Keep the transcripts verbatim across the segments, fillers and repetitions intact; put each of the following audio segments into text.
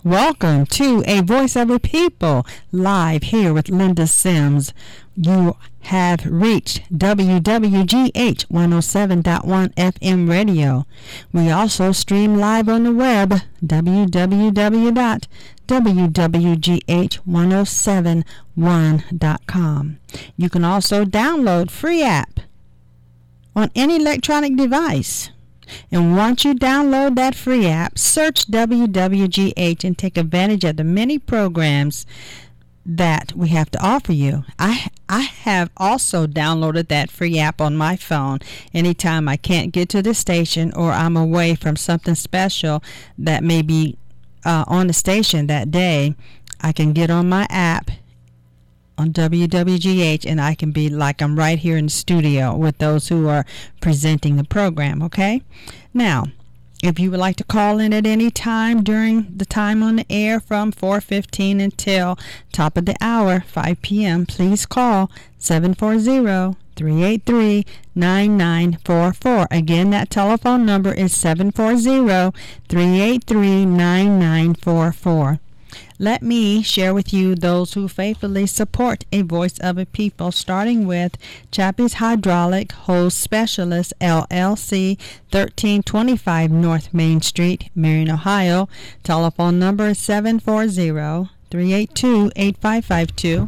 Welcome to A Voice of the People, live here with Linda Sims. You have reached W W G H one oh seven point one F M radio. We also stream live on the web, w w w dot w w g h one oh seven one dot com. You can also download free app on any electronic device. And once you download that free app, search W W G H and take advantage of the many programs that we have to offer you. I I have also downloaded that free app on my phone. Anytime I can't get to the station or I'm away from something special that may be uh, on the station that day, I can get on my app on W W G H and I can be like I'm right here in the studio with those who are presenting the program, okay? Now, if you would like to call in at any time during the time on the air from four fifteen until top of the hour, five p.m., please call seven four zero, three eight three, nine nine four four. Again, that telephone number is seven four zero, three eight three, nine nine four four. Let me share with you those who faithfully support A Voice of a People, starting with Chappie's Hydraulic Hose Specialist, L L C, thirteen twenty-five North Main Street, Marion, Ohio. Telephone number is seven four zero, three eight two, eight five five two.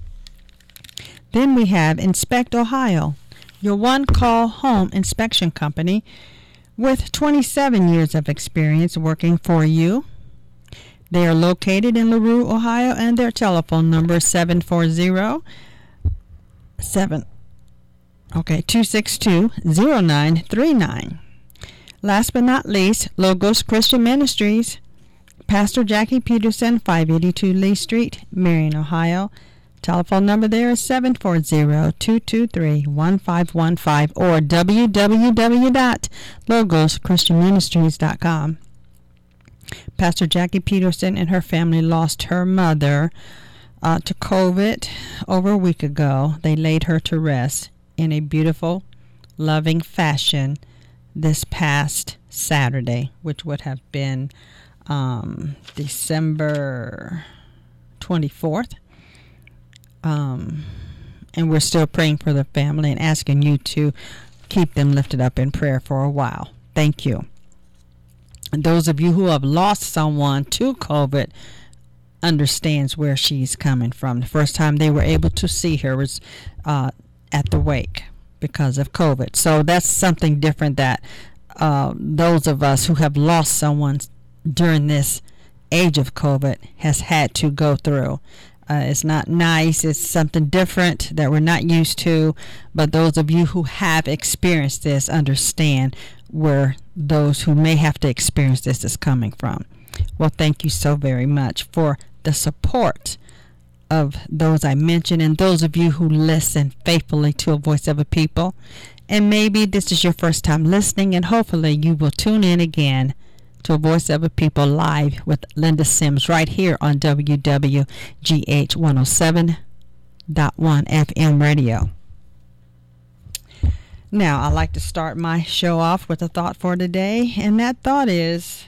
Then we have Inspect Ohio, your one-call home inspection company with twenty-seven years of experience working for you. They are located in LaRue, Ohio, and their telephone number is seven four zero, seven, okay, two six two, zero nine three nine. Last but not least, Logos Christian Ministries, Pastor Jackie Peterson, five eighty-two Lee Street, Marion, Ohio. Telephone number there is seven four zero, two two three, one five one five or w w w dot logos christian ministries dot com. Pastor Jackie Peterson and her family lost her mother uh, to COVID over a week ago. They laid her to rest in a beautiful, loving fashion this past Saturday, which would have been um, December twenty-fourth. Um, and we're still praying for the family and asking you to keep them lifted up in prayer for a while. Thank you. And those of you who have lost someone to COVID understands where she's coming from. The first time they were able to see her was uh, at the wake because of COVID. So that's something different that uh, those of us who have lost someone during this age of COVID has had to go through. Uh, it's not nice. It's something different that we're not used to. But those of you who have experienced this understand where those who may have to experience this is coming from. Well, thank you so very much for the support of those I mentioned and those of you who listen faithfully to A Voice of a People. And maybe this is your first time listening, and hopefully you will tune in again to A Voice of a People live with Linda Sims right here on W W G H one oh seven point one F M radio. Now, I'd like to start my show off with a thought for today, and that thought is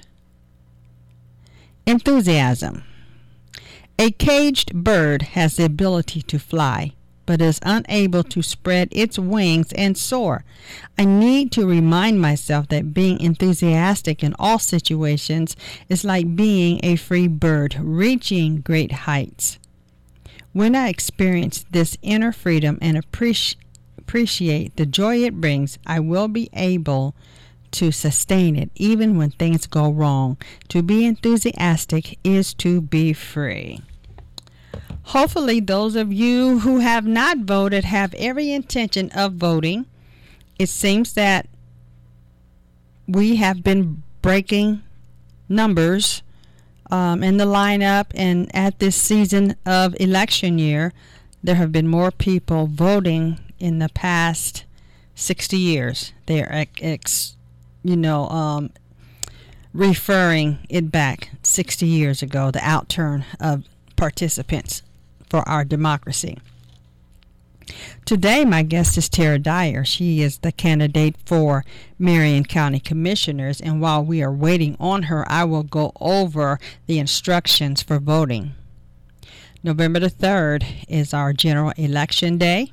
enthusiasm. A caged bird has the ability to fly, but is unable to spread its wings and soar. I need to remind myself that being enthusiastic in all situations is like being a free bird reaching great heights. When I experience this inner freedom and appreciate appreciate the joy it brings, I will be able to sustain it even when things go wrong. To be enthusiastic is to be free. Hopefully those of you who have not voted have every intention of voting. It seems that we have been breaking numbers um, in the lineup, and at this season of election year there have been more people voting in the past sixty years. They are, ex, you know, um, referring it back sixty years ago, the outturn of participants for our democracy. Today, my guest is Tara Dyer. She is the candidate for Marion County Commissioners, and while we are waiting on her, I will go over the instructions for voting. November the third is our general election day.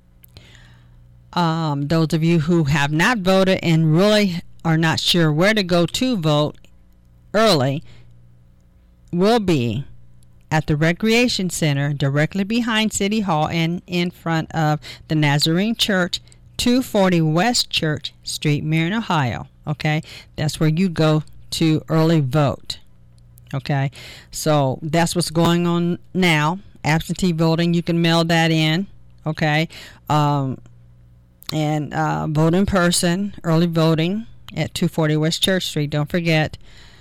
Um, those of you who have not voted and really are not sure where to go to vote early will be at the Recreation Center directly behind City Hall and in front of the Nazarene Church, two forty West Church Street, Marion, Ohio. Okay, that's where you go to early vote. Okay, so that's what's going on now. Absentee voting, you can mail that in. Okay, um, and uh, vote in person, early voting at two forty West Church Street. Don't forget.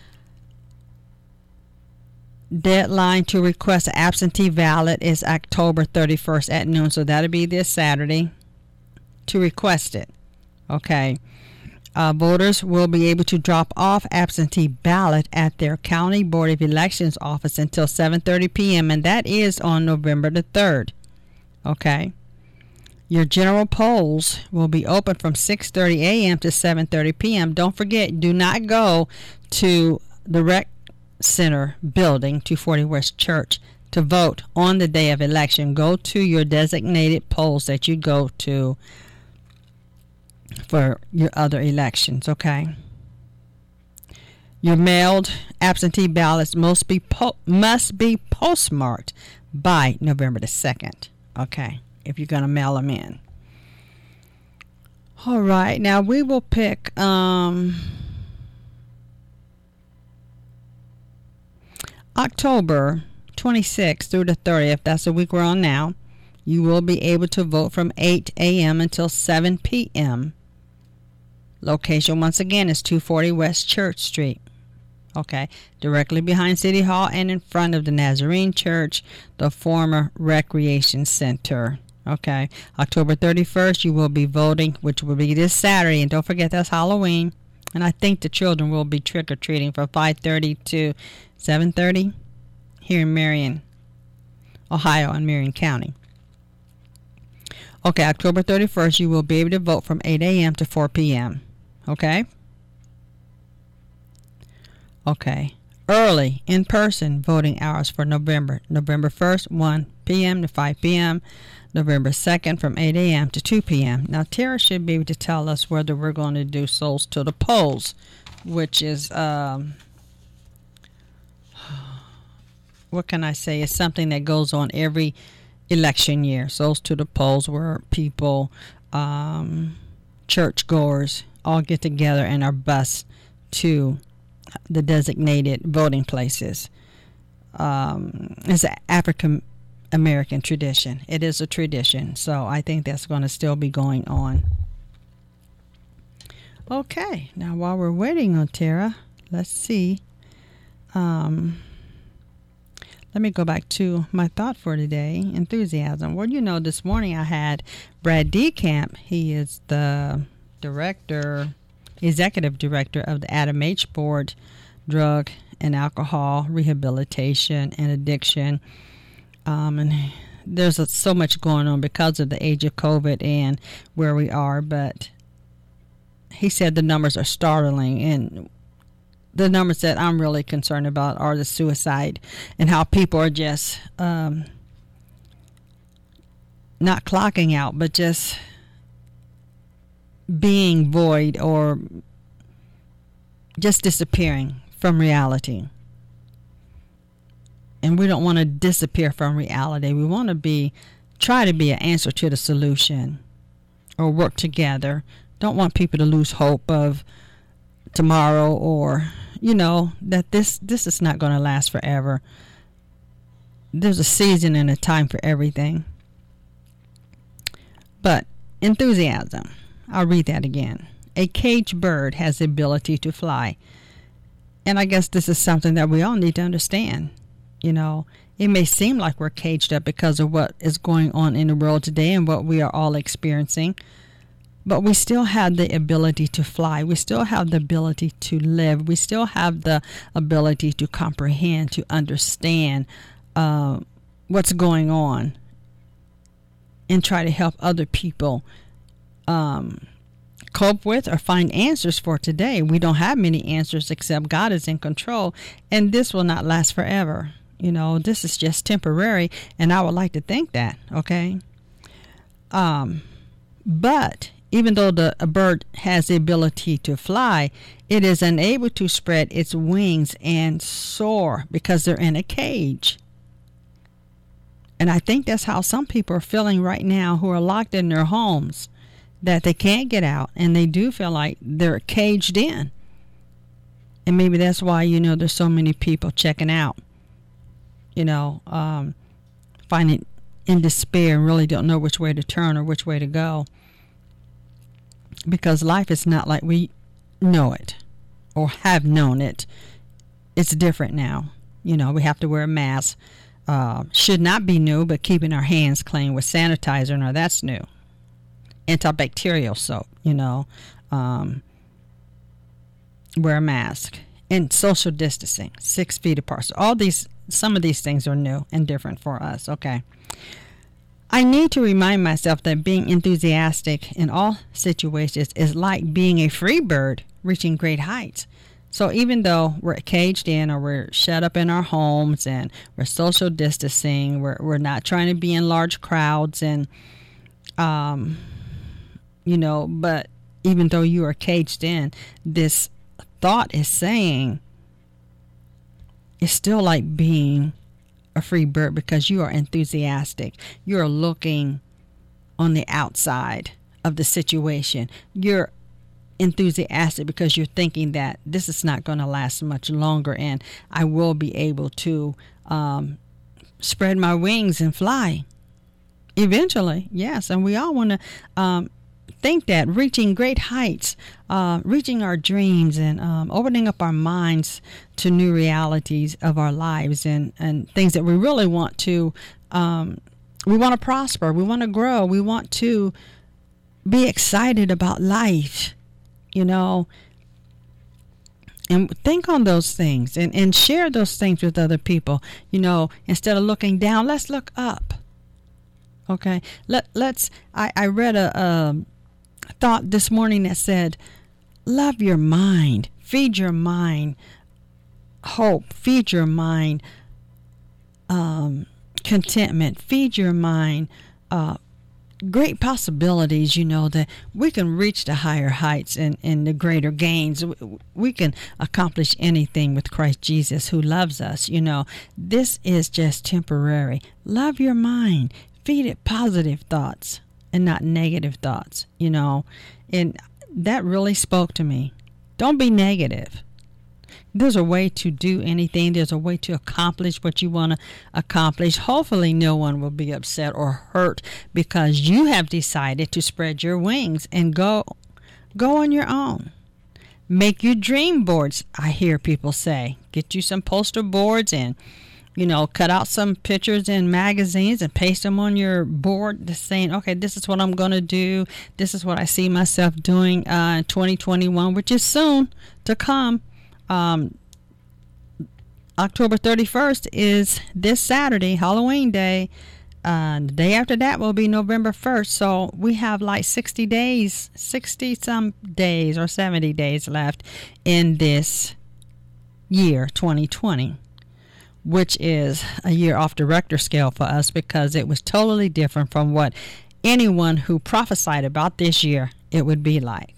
Deadline to request an absentee ballot is October thirty-first at noon, so that'll be this Saturday to request it. Okay. Uh, voters will be able to drop off absentee ballot at their County Board of Elections office until seven thirty p.m., and that is on November the third. Okay. Your general polls will be open from six thirty a.m. to seven thirty p.m. Don't forget, do not go to the rec Center building, two forty West Church, to vote on the day of election. Go to your designated polls that you go to for your other elections. Okay. Your mailed absentee ballots must be po- must be postmarked by November the second. Okay, if you're going to mail them in. All right. Now we will pick um October twenty-sixth through the thirtieth, that's the week we're on now. You will be able to vote from eight a.m. until seven p.m. Location, once again, is two forty West Church Street. Okay, directly behind City Hall and in front of the Nazarene Church, the former Recreation Center. Okay, October thirty-first, you will be voting, which will be this Saturday. And don't forget, that's Halloween. And I think the children will be trick-or-treating from five thirty to seven thirty here in Marion, Ohio, and Marion County. Okay, October thirty-first, you will be able to vote from eight a.m. to four p.m. Okay? Okay. Early, in-person voting hours for November. November first, one p.m. to five p.m. November second, from eight a.m. to two p.m. Now, Tara should be able to tell us whether we're going to do Souls to the Polls, which is, um, what can I say? It's something that goes on every election year. Souls to the Polls, where people, um, churchgoers, all get together and are bused to the designated voting places. Um, it's an African American tradition. It is a tradition, so I think that's going to still be going on. Okay, now while we're waiting on Tara, let's see. Um, let me go back to my thought for today, enthusiasm. Well, you know, this morning I had Brad DeCamp. He is the director, executive director of the Adam H. Board, Drug and Alcohol Rehabilitation and Addiction. Um, and there's a, so much going on because of the age of COVID and where we are, but he said the numbers are startling, and the numbers that I'm really concerned about are the suicide and how people are just um, not clocking out, but just being void or just disappearing from reality. And we don't want to disappear from reality. We want to be, try to be an answer to the solution or work together. Don't want people to lose hope of tomorrow, or, you know, that this, this is not going to last forever. There's a season and a time for everything. But enthusiasm. I'll read that again. A caged bird has the ability to fly. And I guess this is something that we all need to understand. You know, it may seem like we're caged up because of what is going on in the world today and what we are all experiencing. But we still have the ability to fly. We still have the ability to live. We still have the ability to comprehend, to understand uh, what's going on and try to help other people um, cope with or find answers for today. We don't have many answers except God is in control, and this will not last forever. You know, this is just temporary, and I would like to think that, okay? Um, but even though the a bird has the ability to fly, it is unable to spread its wings and soar because they're in a cage. And I think that's how some people are feeling right now who are locked in their homes, that they can't get out, and they do feel like they're caged in. And maybe that's why, you know, there's so many people checking out, you know, um, finding in despair and really don't know which way to turn or which way to go. Because life is not like we know it or have known it. It's different now. You know, we have to wear a mask. Uh, should not be new, but keeping our hands clean with sanitizer, now that's new. Antibacterial soap, you know. Um, wear a mask. And social distancing, six feet apart. So all these, some of these things are new and different for us, okay. I need to remind myself that being enthusiastic in all situations is like being a free bird reaching great heights. So even though we're caged in or we're shut up in our homes and we're social distancing, we're we're not trying to be in large crowds and, um, you know, but even though you are caged in, this thought is saying it's still like being a free bird because you are enthusiastic. You're looking on the outside of the situation. You're enthusiastic because you're thinking that this is not going to last much longer and I will be able to um, spread my wings and fly eventually. Yes, and we all want to um, think that reaching great heights, uh, reaching our dreams and um, opening up our minds to new realities of our lives and, and things that we really want to um, we want to prosper, we want to grow, we want to be excited about life. You know, and think on those things and, and share those things with other people. You know, instead of looking down, let's look up. Okay, Let, let's, I, I read a, a thought this morning that said, love your mind, feed your mind hope, feed your mind um, contentment, feed your mind uh great possibilities, you know, that we can reach the higher heights and, and the greater gains. We can accomplish anything with Christ Jesus who loves us. You know, this is just temporary. Love your mind. Feed it positive thoughts and not negative thoughts, you know. And that really spoke to me. Don't be negative. There's a way to do anything. There's a way to accomplish what you want to accomplish. Hopefully no one will be upset or hurt because you have decided to spread your wings and go go on your own. Make your dream boards, I hear people say. Get you some poster boards and, you know, cut out some pictures in magazines and paste them on your board just saying, okay, this is what I'm going to do. This is what I see myself doing uh, in twenty twenty-one, which is soon to come. Um, October thirty-first is this Saturday, Halloween Day. Uh, the day after that will be November first. So we have like sixty days, sixty some days or seventy days left in this year, twenty twenty, which is a year off the Richter scale for us because it was totally different from what anyone who prophesied about this year it would be like.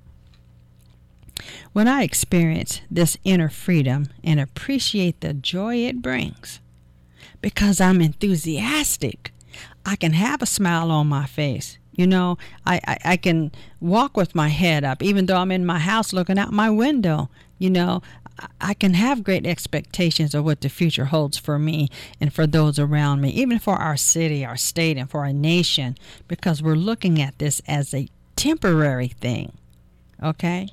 When I experience this inner freedom and appreciate the joy it brings, because I'm enthusiastic, I can have a smile on my face. You know, I, I, I can walk with my head up, even though I'm in my house looking out my window. You know, I, I can have great expectations of what the future holds for me and for those around me, even for our city, our state, and for our nation, because we're looking at this as a temporary thing. Okay?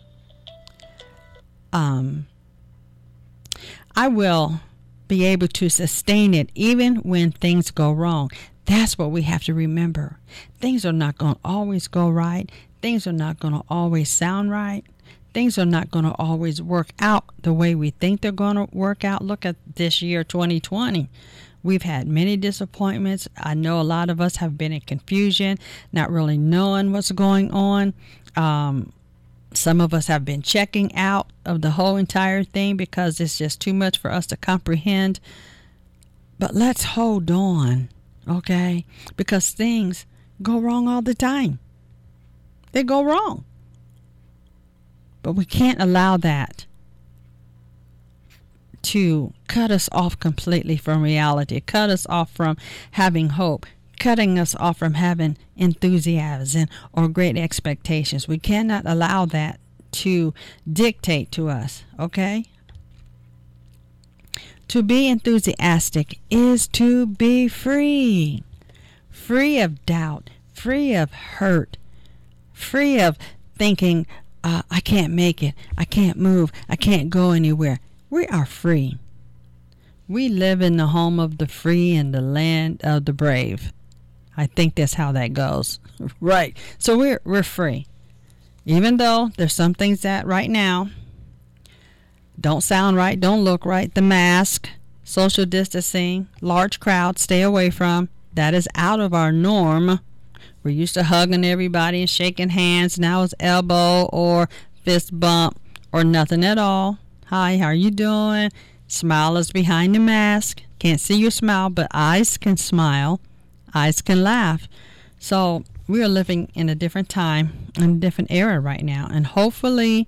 Um, I will be able to sustain it even when things go wrong. That's what we have to remember. Things are not going to always go right. Things are not going to always sound right. Things are not going to always work out the way we think they're going to work out. Look at this year, twenty twenty. We've had many disappointments. I know a lot of us have been in confusion, not really knowing what's going on. Um, some of us have been checking out of the whole entire thing because it's just too much for us to comprehend. But let's hold on, okay? Because things go wrong all the time. They go wrong. But we can't allow that to cut us off completely from reality, cut us off from having hope, cutting us off from having enthusiasm or great expectations. We cannot allow that to dictate to us, okay? To be enthusiastic is to be free, free of doubt, free of hurt, free of thinking, uh, I can't make it, I can't move, I can't go anywhere. We are free. We live in the home of the free and the land of the brave. I think that's how that goes. Right. So we're we're free. Even though there's some things that right now don't sound right, don't look right. The mask, social distancing, large crowds, stay away from. That is out of our norm. We're used to hugging everybody and shaking hands. Now it's elbow or fist bump or nothing at all. Hi, how are you doing? Smile is behind the mask. Can't see your smile, but eyes can smile. Eyes can laugh. So we are living in a different time, in a different era right now. And hopefully,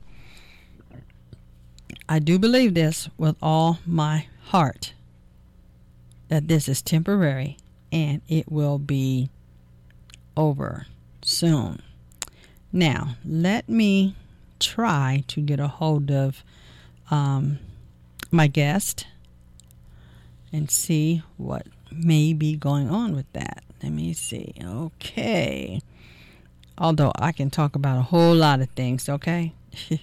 I do believe this with all my heart, that this is temporary and it will be over soon. Now, let me try to get a hold of um, my guest and see what may be going on with that. Let me see. Okay. Although I can talk about a whole lot of things, okay?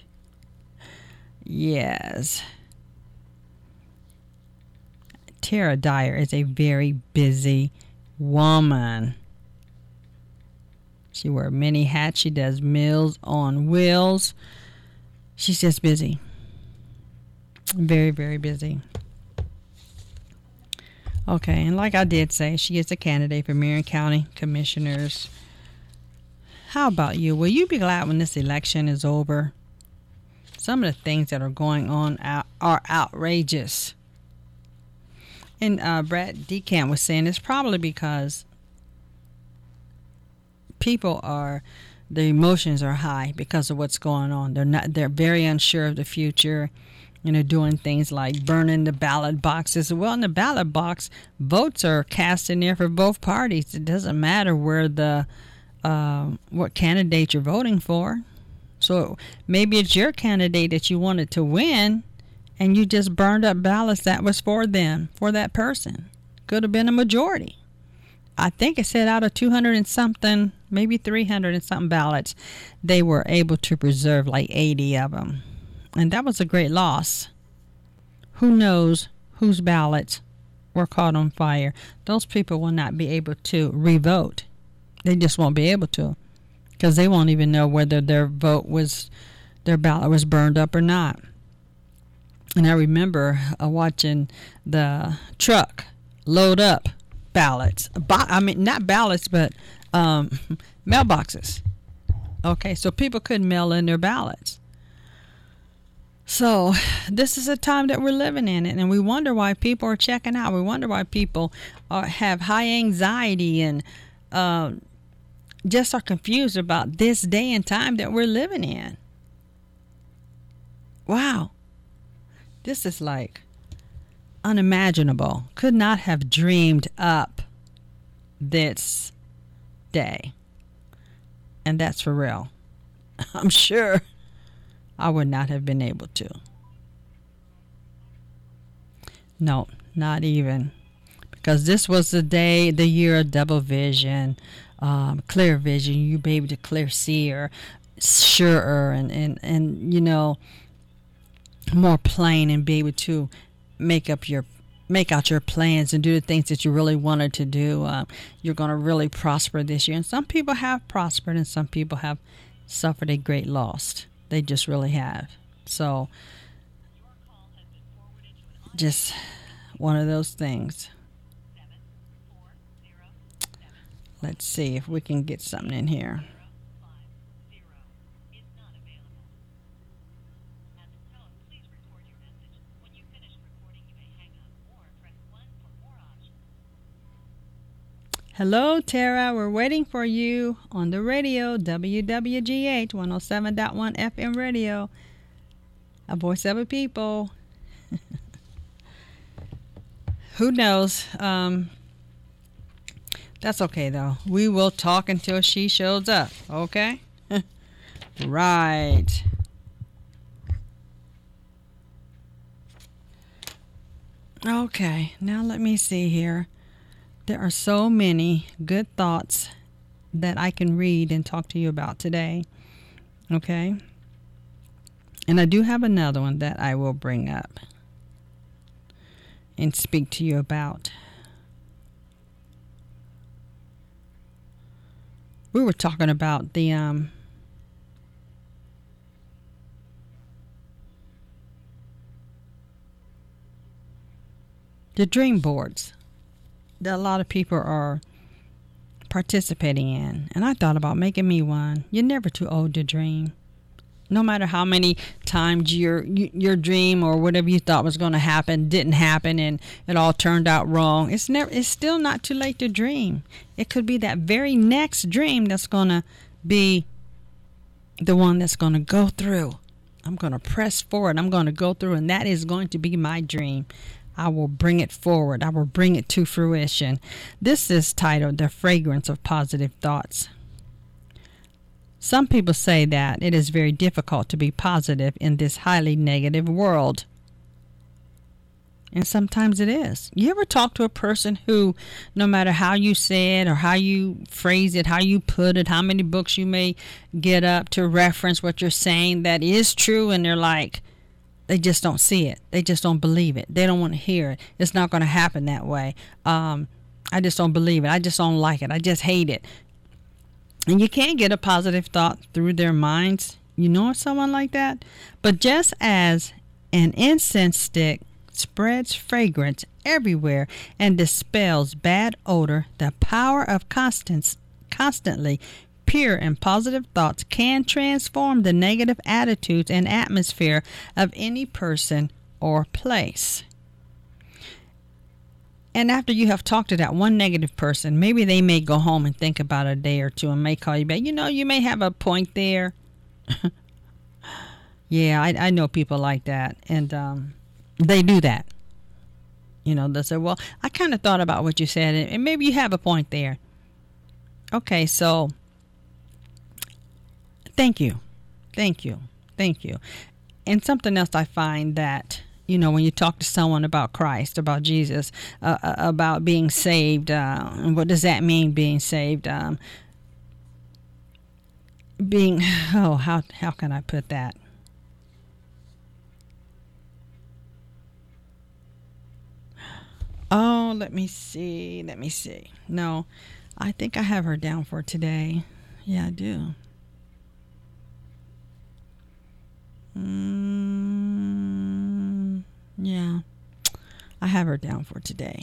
Yes. Tara Dyer is a very busy woman. She wears many hats. She does Meals on Wheels. She's just busy. Very, very busy. Okay, and like I did say, she is a candidate for Marion County Commissioners. How about you? Will you be glad when this election is over? Some of the things that are going on out, are outrageous. And uh, Brad DeCamp was saying it's probably because people are, their emotions are high because of what's going on. They're not. They're very unsure of the future. And they're doing things like burning the ballot boxes. Well, in the ballot box, votes are cast in there for both parties. It doesn't matter where the uh, what candidate you're voting for. So maybe it's your candidate that you wanted to win, and you just burned up ballots that was for them, for that person. Could have been a majority. I think it said out of two hundred and something, maybe three hundred and something ballots, they were able to preserve like eighty of them. And that was a great loss. Who knows whose ballots were caught on fire? Those people will not be able to re-vote. They just won't be able to, because they won't even know whether their vote was, their ballot was burned up or not. And I remember uh, watching the truck load up ballots. Bo- I mean, not ballots, but um, mailboxes. Okay, so people couldn't mail in their ballots. So this is a time that we're living in, and we wonder why people are checking out. We wonder why people are, have high anxiety and uh, just are confused about this day and time that we're living in. Wow. This is like unimaginable. Could not have dreamed up this day. And that's for real. I'm sure I would not have been able to. No, not even. Because this was the day, the year of double vision, um, clear vision. You be able to clear see or surer and, and, and, you know, more plain, and be able to make up your make out your plans and do the things that you really wanted to do. Uh, you're going to really prosper this year. And some people have prospered, and some people have suffered a great loss. They just really have. So, just one of those things. Let's see if we can get something in here. Hello, Tara. We're waiting for you on the radio, W W G H one oh seven point one F M radio, a voice of a people. Who knows? Um, that's okay, though. We will talk until she shows up, okay? Right. Okay, now let me see here. There are so many good thoughts that I can read and talk to you about today. Okay? And I do have another one that I will bring up and speak to you about. We were talking about the um the dream boards that a lot of people are participating in. And I thought about making me one. You're never too old to dream. No matter how many times your your dream or whatever you thought was going to happen didn't happen and it all turned out wrong, it's never it's still not too late to dream. It could be that very next dream that's going to be the one that's going to go through. I'm going to press forward. I'm going to go through, and that is going to be my dream. I will bring it forward. I will bring it to fruition. This is titled The Fragrance of Positive Thoughts. Some people say that it is very difficult to be positive in this highly negative world. And sometimes it is. You ever talk to a person who, no matter how you say it or how you phrase it, how you put it, how many books you may get up to reference what you're saying that is true, and they're like, they just don't see it. They just don't believe it. They don't want to hear it. It's not going to happen that way. Um, I just don't believe it. I just don't like it. I just hate it. And you can't get a positive thought through their minds. You know someone like that? But just as an incense stick spreads fragrance everywhere and dispels bad odor, the power of constance, constantly pure and positive thoughts can transform the negative attitudes and atmosphere of any person or place. And after you have talked to that one negative person, maybe they may go home and think about it a day or two and may call you back. You know, you may have a point there. Yeah, I, I know people like that. And um, they do that. You know, they say, well, I kind of thought about what you said, and maybe you have a point there. Okay, so thank you. Thank you. Thank you. And something else I find that, you know, when you talk to someone about Christ, about Jesus, uh, uh, about being saved, uh, and what does that mean, being saved? Um, being, oh, how how can I put that? Oh, let me see. Let me see. No, I think I have her down for today. Yeah, I do. Mm, yeah, I have her down for today.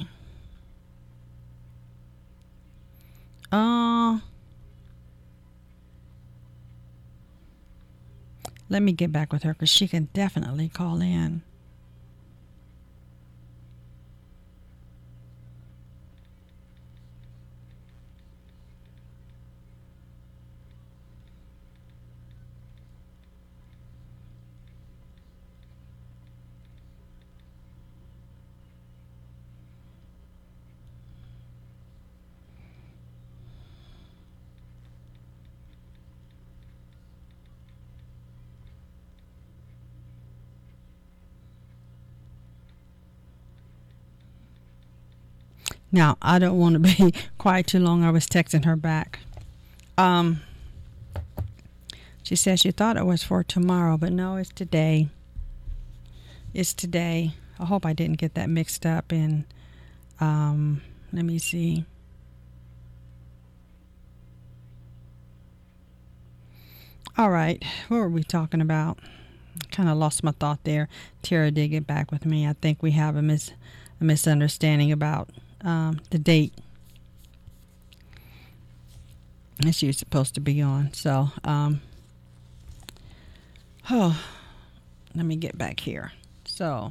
Uh, let me get back with her because she can definitely call in. Now, I don't want to be quiet too long. I was texting her back. Um, she said she thought it was for tomorrow, but no, it's today. It's today. I hope I didn't get that mixed up. And um, let me see. All right, what were we talking about? Kind of lost my thought there. Tara did get back with me. I think we have a, mis- a misunderstanding about Um, the date. And she was supposed to be on. So, um, oh, let me get back here. So,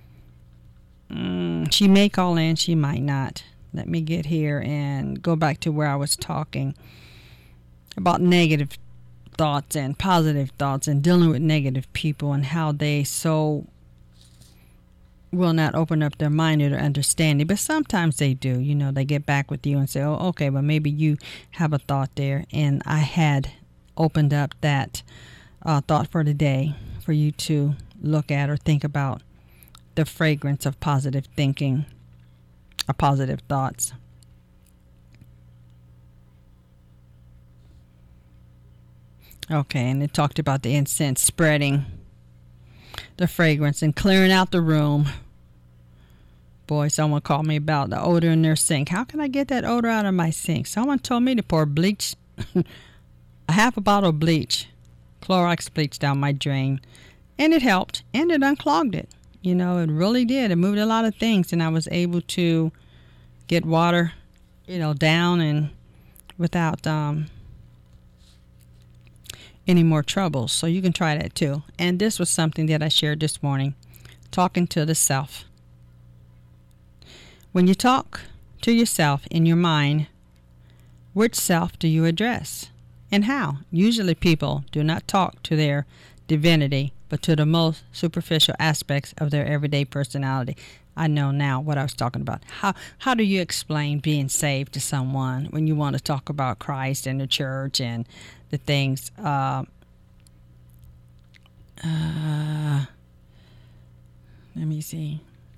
mm, she may call in, she might not. Let me get here and go back to where I was talking about negative thoughts and positive thoughts and dealing with negative people and how they so will not open up their mind or their understanding, but sometimes they do. You know, they get back with you and say, oh, okay, well, maybe you have a thought there. And I had opened up that uh, thought for today for you to look at or think about the fragrance of positive thinking or positive thoughts. Okay, and it talked about the incense spreading the fragrance and clearing out the room. Boy, someone called me about the odor in their sink. How can I get that odor out of my sink? Someone told me to pour bleach, a half a bottle of bleach, Clorox bleach down my drain. And it helped, and it unclogged it. You know, it really did. It moved a lot of things, and I was able to get water, you know, down and without um, any more troubles. So you can try that too. And this was something that I shared this morning, talking to the self. When you talk to yourself in your mind, which self do you address and how? Usually people do not talk to their divinity, but to the most superficial aspects of their everyday personality. I know now what I was talking about. How how do you explain being saved to someone when you want to talk about Christ and the church and the things? Uh, uh, let me see.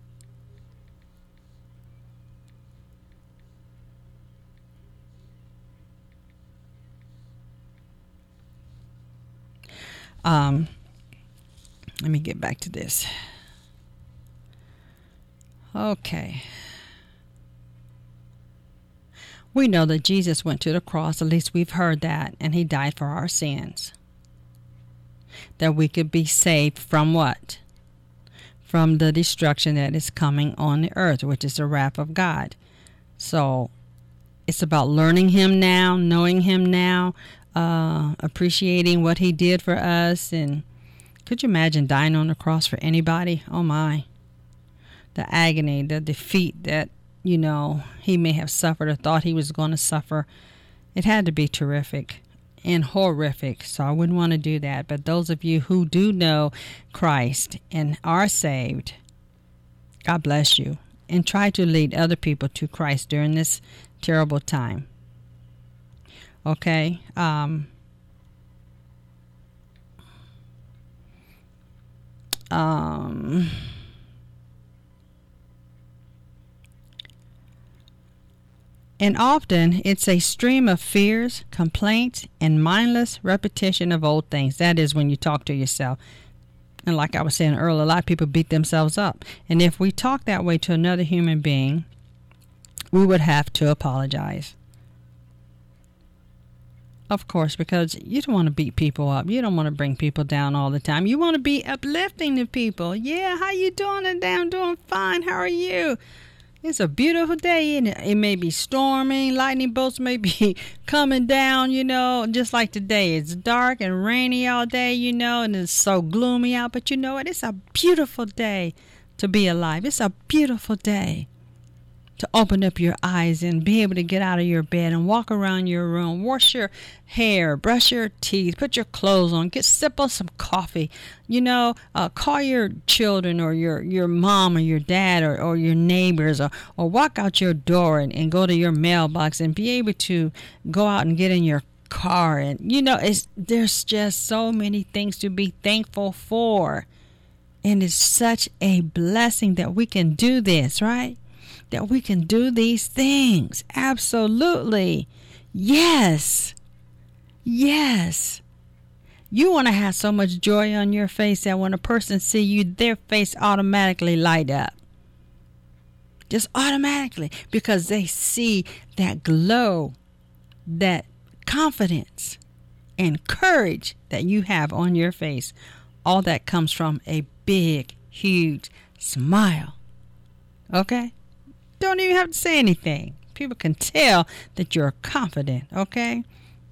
Um, let me get back to this. Okay. We know that Jesus went to the cross, at least we've heard that, and he died for our sins. That we could be saved from what? From the destruction that is coming on the earth, which is the wrath of God. So it's about learning him now, knowing him now, uh, appreciating what he did for us. And could you imagine dying on the cross for anybody? Oh my. The agony, the defeat that, you know, he may have suffered or thought he was going to suffer. It had to be terrific and horrific. So I wouldn't want to do that. But those of you who do know Christ and are saved, God bless you. And try to lead other people to Christ during this terrible time. Okay? Um, um, and often it's a stream of fears, complaints, and mindless repetition of old things. That is when you talk to yourself. And like I was saying earlier, a lot of people beat themselves up. And if we talk that way to another human being, we would have to apologize. Of course, because you don't want to beat people up. You don't want to bring people down all the time. You want to be uplifting to people. Yeah, how you doing today? I'm doing fine. How are you? It's a beautiful day, and it? it may be storming. Lightning bolts may be coming down, you know, just like today. It's dark and rainy all day, you know, and it's so gloomy out. But you know what? It's a beautiful day to be alive. It's a beautiful day to open up your eyes and be able to get out of your bed and walk around your room, wash your hair, brush your teeth, put your clothes on, get sip on some coffee, you know, uh, call your children or your, your mom or your dad or, or your neighbors, or, or walk out your door and, and go to your mailbox and be able to go out and get in your car. And, you know, it's there's just so many things to be thankful for. And it's such a blessing that we can do this, right? That we can do these things. Absolutely. Yes. Yes. You want to have so much joy on your face that when a person see you, their face automatically light up. Just automatically. Because they see that glow, that confidence and courage that you have on your face. All that comes from a big, huge smile. Okay? Don't even have to say anything. People can tell that you're confident, okay?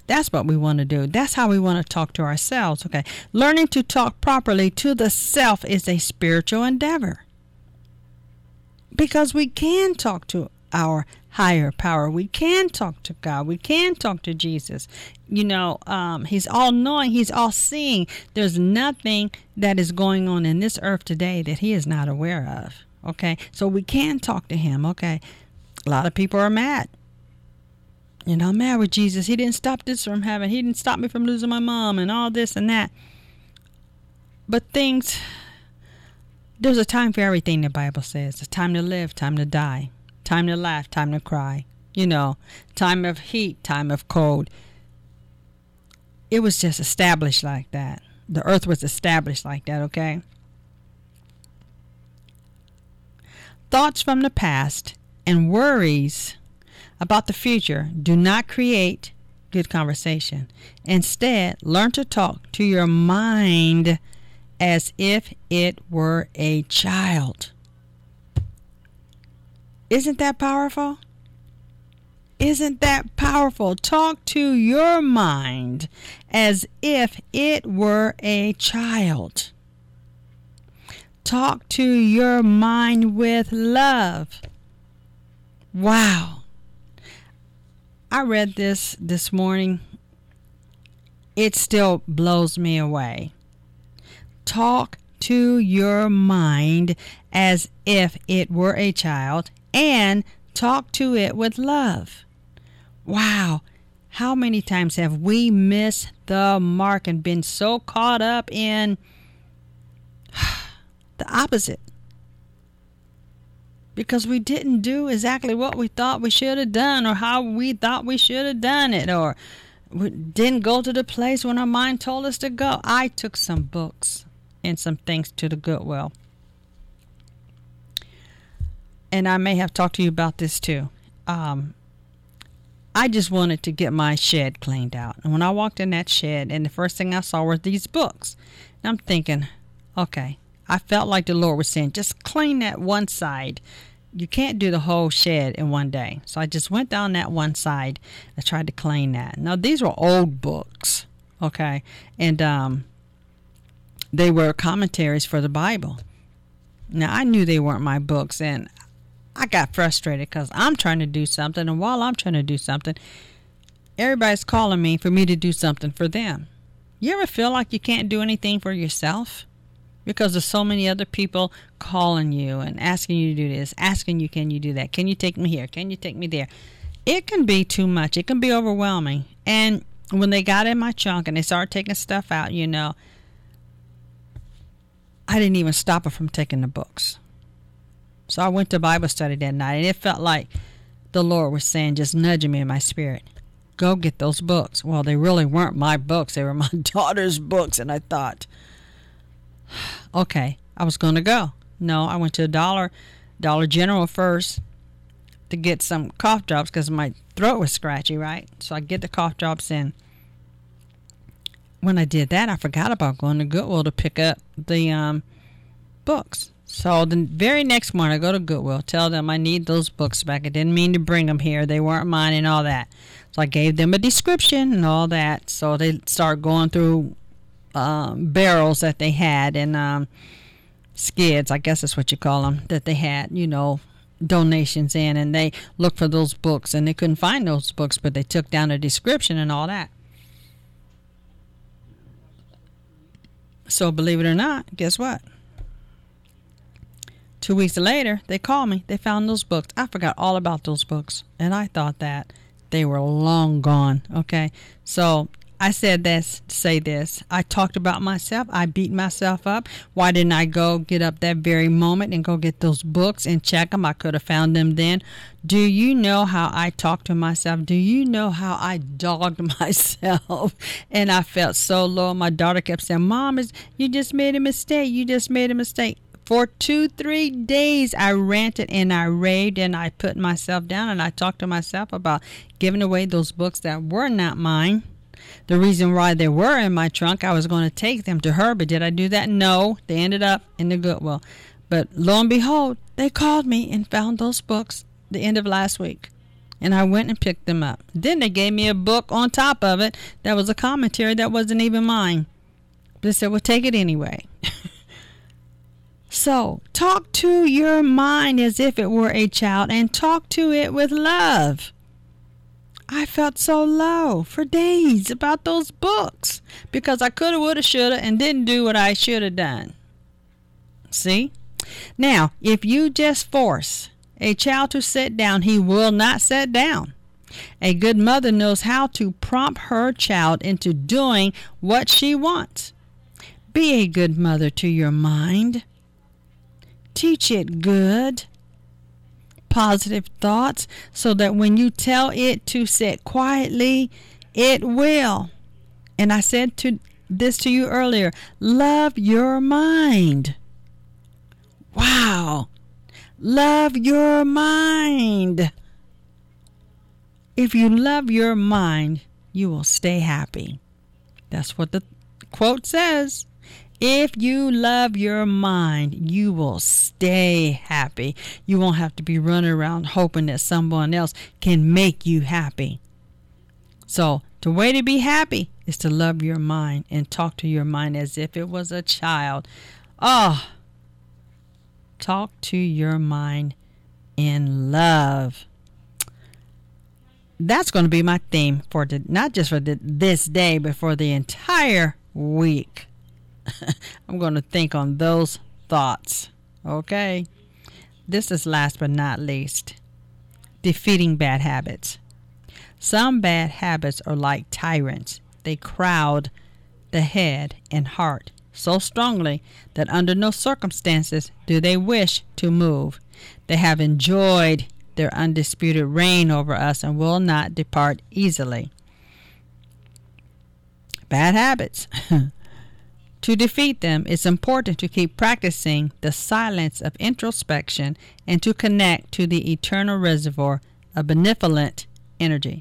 That's what we want to do. That's how we want to talk to ourselves. Okay. Learning to talk properly to the self is a spiritual endeavor. Because we can talk to our higher power. We can talk to God. We can talk to Jesus. You know, um, he's all knowing. He's all seeing. There's nothing that is going on in this earth today that he is not aware of. Okay. So we can talk to him. Okay. A lot of people are mad. You know, I'm mad with Jesus. He didn't stop this from happening. He didn't stop me from losing my mom and all this and that. But things, there's a time for everything, the Bible says. A time to live, time to die, time to laugh, time to cry. You know, time of heat, time of cold. It was just established like that. The earth was established like that, okay? Thoughts from the past and worries about the future do not create good conversation. Instead, learn to talk to your mind as if it were a child. Isn't that powerful? Isn't that powerful? Talk to your mind as if it were a child. Talk to your mind with love. Wow. I read this this morning. It still blows me away. Talk to your mind as if it were a child and talk to it with love. Wow. How many times have we missed the mark and been so caught up in the opposite? Because we didn't do exactly what we thought we should have done, or how we thought we should have done it, or we didn't go to the place when our mind told us to go. I took some books and some things to the Goodwill. And I may have talked to you about this too. Um, I just wanted to get my shed cleaned out. And when I walked in that shed, and the first thing I saw were these books. And I'm thinking, okay, I felt like the Lord was saying, just clean that one side. You can't do the whole shed in one day. So I just went down that one side and tried to clean that. Now, these were old books, okay? And um, they were commentaries for the Bible. Now, I knew they weren't my books, and I got frustrated because I'm trying to do something, and while I'm trying to do something, everybody's calling me for me to do something for them. You ever feel like you can't do anything for yourself? Because there's so many other people calling you and asking you to do this, asking you, can you do that? Can you take me here? Can you take me there? It can be too much. It can be overwhelming. And when they got in my trunk and they started taking stuff out, you know, I didn't even stop her from taking the books. So I went to Bible study that night, and it felt like the Lord was saying, just nudging me in my spirit, go get those books. Well, they really weren't my books. They were my daughter's books. And I thought, okay, I was going to go. No, I went to a Dollar, Dollar General first to get some cough drops because my throat was scratchy, right? So I get the cough drops in. When I did that, I forgot about going to Goodwill to pick up the um, books. So the very next morning, I go to Goodwill, tell them I need those books back. I didn't mean to bring them here. They weren't mine and all that. So I gave them a description and all that. So they start going through um, barrels that they had and um, skids, I guess that's what you call them, that they had, you know, donations in. And they looked for those books, and they couldn't find those books, but they took down a description and all that. So believe it or not, guess what? Two weeks later, they called me. They found those books. I forgot all about those books, and I thought that they were long gone, okay? So I said this to say this. I talked about myself. I beat myself up. Why didn't I go get up that very moment and go get those books and check them? I could have found them then. Do you know how I talked to myself? Do you know how I dogged myself? And I felt so low. My daughter kept saying, Mom, you just made a mistake. You just made a mistake. For two, three days, I ranted and I raved and I put myself down and I talked to myself about giving away those books that were not mine. The reason why they were in my trunk, I was going to take them to her, but did I do that? No. They ended up in the Goodwill. But lo and behold, they called me and found those books the end of last week. And I went and picked them up. Then they gave me a book on top of it that was a commentary that wasn't even mine. They said, well, take it anyway. So, talk to your mind as if it were a child and talk to it with love. I felt so low for days about those books because I coulda, woulda, shoulda, and didn't do what I should have done. See? Now, if you just force a child to sit down, he will not sit down. A good mother knows how to prompt her child into doing what she wants. Be a good mother to your mind. Teach it good, positive thoughts so that when you tell it to sit quietly, it will. And I said to this to you earlier, love your mind. Wow. Love your mind. If you love your mind, you will stay happy. That's what the quote says. If you love your mind, you will stay happy. You won't have to be running around hoping that someone else can make you happy. So, the way to be happy is to love your mind and talk to your mind as if it was a child. Oh, talk to your mind in love. That's going to be my theme for the, not just for the, this day, but for the entire week. I'm going to think on those thoughts. Okay. This is last but not least. Defeating bad habits. Some bad habits are like tyrants. They crowd the head and heart so strongly that under no circumstances do they wish to move. They have enjoyed their undisputed reign over us and will not depart easily. Bad habits. To defeat them, it's important to keep practicing the silence of introspection and to connect to the eternal reservoir of benevolent energy.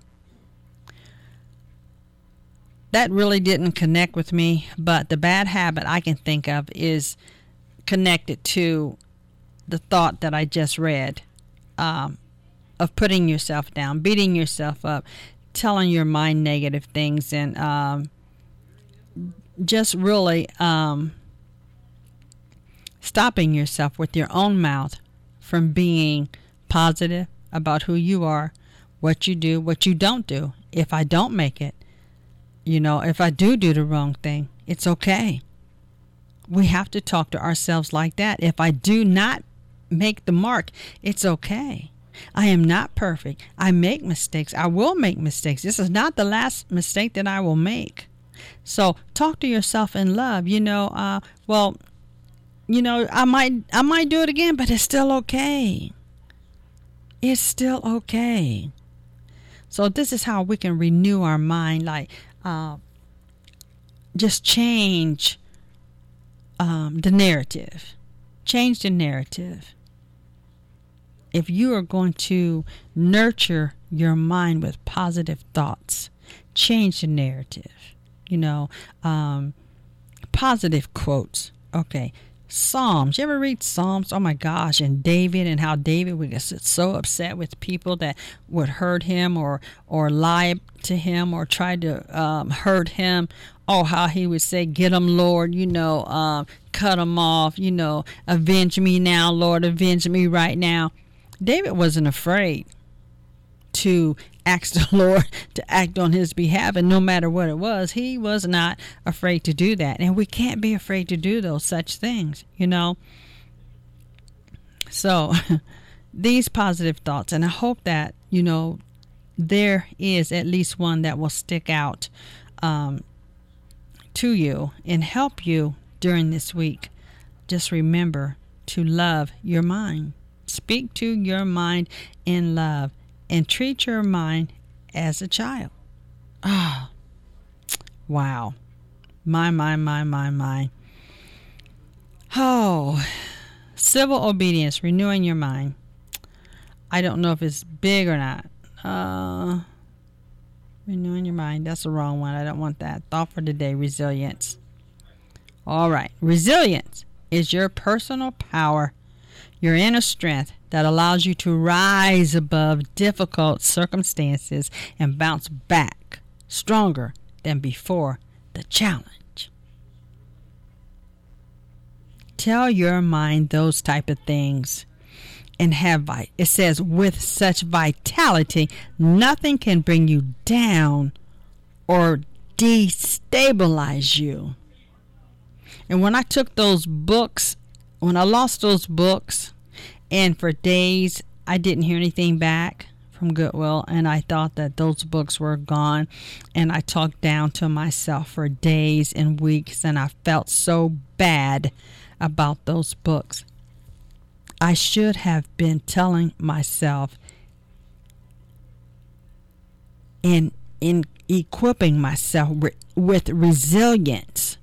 That really didn't connect with me, but the bad habit I can think of is connected to the thought that I just read, um, of putting yourself down, beating yourself up, telling your mind negative things, and um, just really um, stopping yourself with your own mouth from being positive about who you are, what you do, what you don't do. If I don't make it, you know, if I do do the wrong thing, it's okay. We have to talk to ourselves like that. If I do not make the mark, it's okay. I am not perfect. I make mistakes. I will make mistakes. This is not the last mistake that I will make. So talk to yourself in love. You know, uh, well, you know, I might, I might do it again, but it's still okay. It's still okay. So this is how we can renew our mind. Like, uh, just change um, the narrative. Change the narrative. If you are going to nurture your mind with positive thoughts, change the narrative. You know, um, positive quotes. Okay. Psalms. You ever read Psalms? Oh my gosh. And David, and how David would get so upset with people that would hurt him or, or lie to him or try to um, hurt him. Oh, how he would say, get them, Lord, you know, uh, cut them off, you know, avenge me now, Lord, avenge me right now. David wasn't afraid to ask the Lord to act on his behalf, and no matter what it was, he was not afraid to do that. And we can't be afraid to do those such things, you know. So these positive thoughts, and I hope that, you know, there is at least one that will stick out um, to you and help you during this week. Just remember to love your mind. Speak to your mind in love and treat your mind as a child. Ah, oh, wow. My, my, my, my, my. Oh, civil obedience, renewing your mind. I don't know if it's big or not. Uh, renewing your mind. That's the wrong one. I don't want that. Thought for today, resilience. All right. Resilience is your personal power, your inner strength that allows you to rise above difficult circumstances and bounce back stronger than before the challenge. Tell your mind those type of things and have vi- it says with such vitality, nothing can bring you down or destabilize you. And when I took those books, when I lost those books, and for days I didn't hear anything back from Goodwill, and I thought that those books were gone, and I talked down to myself for days and weeks, and I felt so bad about those books. I should have been telling myself in in equipping myself re- with resilience,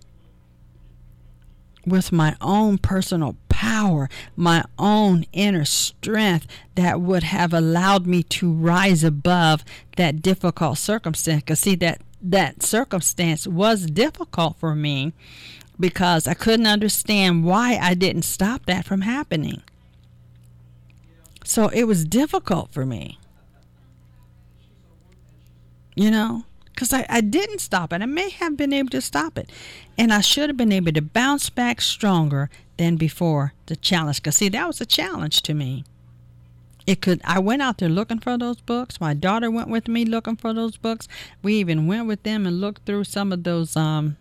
with my own personal power, my own inner strength that would have allowed me to rise above that difficult circumstance. Because see, that that circumstance was difficult for me because I couldn't understand why I didn't stop that from happening. So it was difficult for me, you know, because I, I didn't stop it. I may have been able to stop it, and I should have been able to bounce back stronger than before the challenge. Because see, that was a challenge to me. It could. I went out there looking for those books. My daughter went with me looking for those books. We even went with them and looked through some of those um,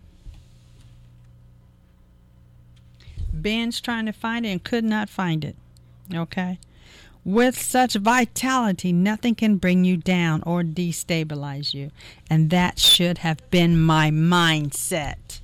bins trying to find it and could not find it. Okay. With such vitality, nothing can bring you down or destabilize you. And that should have been my mindset.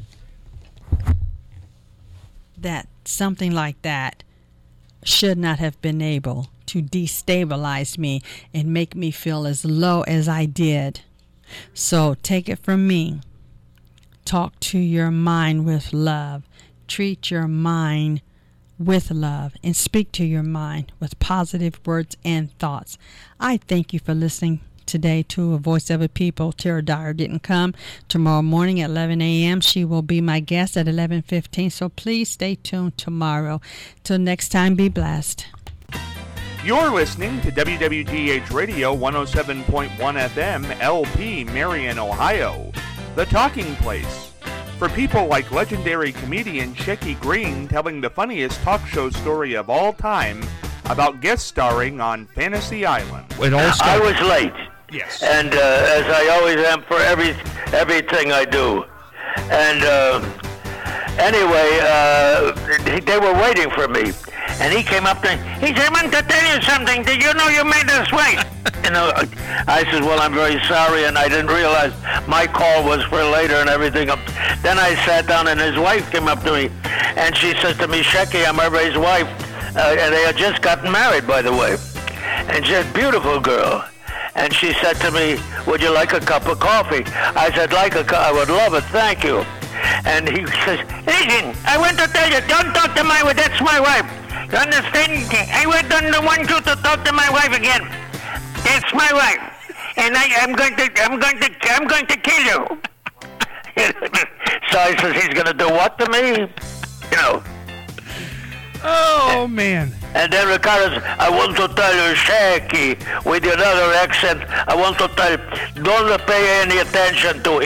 That something like that should not have been able to destabilize me and make me feel as low as I did. So take it from me. Talk to your mind with love. Treat your mind with love and speak to your mind with positive words and thoughts. I thank you for listening today to A Voice of a People. Tara Dyer didn't come. Tomorrow morning at eleven a.m. she will be my guest at eleven fifteen. So please stay tuned tomorrow. Till next time, be blessed. You're listening to W W G H Radio one oh seven point one F M, L P, Marion, Ohio. The Talking Place. For people like legendary comedian Shecky Green telling the funniest talk show story of all time about guest starring on Fantasy Island. It all I was late. Yes. And uh, as I always am for every everything I do. And uh, anyway, uh, they were waiting for me. And he came up to me. He said, I want to tell you something. Did you know you made us wait? You know, I said, well, I'm very sorry, and I didn't realize my call was for later and everything. Then I sat down, and his wife came up to me, and she says to me, Shecky, I'm everybody's wife, uh, and they had just gotten married, by the way. And she's a beautiful girl. And she said to me, would you like a cup of coffee? I said, like a cup, I would love it, thank you. And he says, listen, I want to tell you, don't talk to my wife, that's my wife. You understand? I don't want you to talk to my wife again. That's my wife, and I, I'm going to, I'm going to, I'm going to kill you. So I says, he's going to do what to me? You know. Oh man. And then Ricardo says, I want to tell you, Shecky, with another accent, I want to tell you, don't pay any attention to